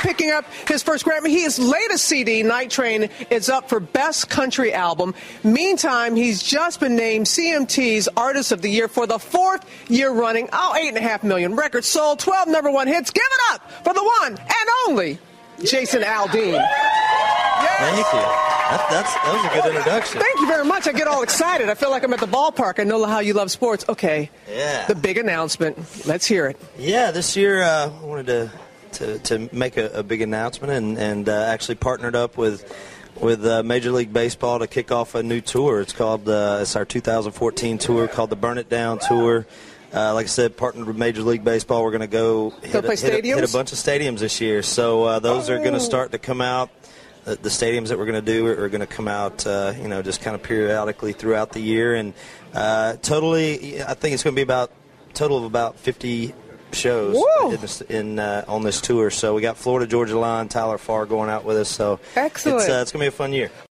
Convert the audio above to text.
picking up his first Grammy. His latest CD, Night Train, is up for Best Country Album. Meantime, he's just been named CMT's Artist of the Year for the 4th year running. 8.5 million records sold, 12 number one hits. Give it up for the one and only Jason Aldean. Yes. Thank you. That was a good introduction. Thank you very much. I get all excited. I feel like I'm at the ballpark. I know how you love sports. Okay. Yeah. The big announcement. Let's hear it. Yeah, this year I wanted to make a big announcement and actually partnered up with Major League Baseball to kick off a new tour. It's called it's our 2014 tour called the Burn It Down Tour. Like I said, partnered with Major League Baseball. We're going to go hit a bunch of stadiums this year. So those are going to start to come out. The stadiums that we're going to do are going to come out, just kind of periodically throughout the year. And totally, I think it's going to be about total of about 50 shows on this tour. So we got Florida Georgia Line, Tyler Farr going out with us. So excellent. It's going to be a fun year.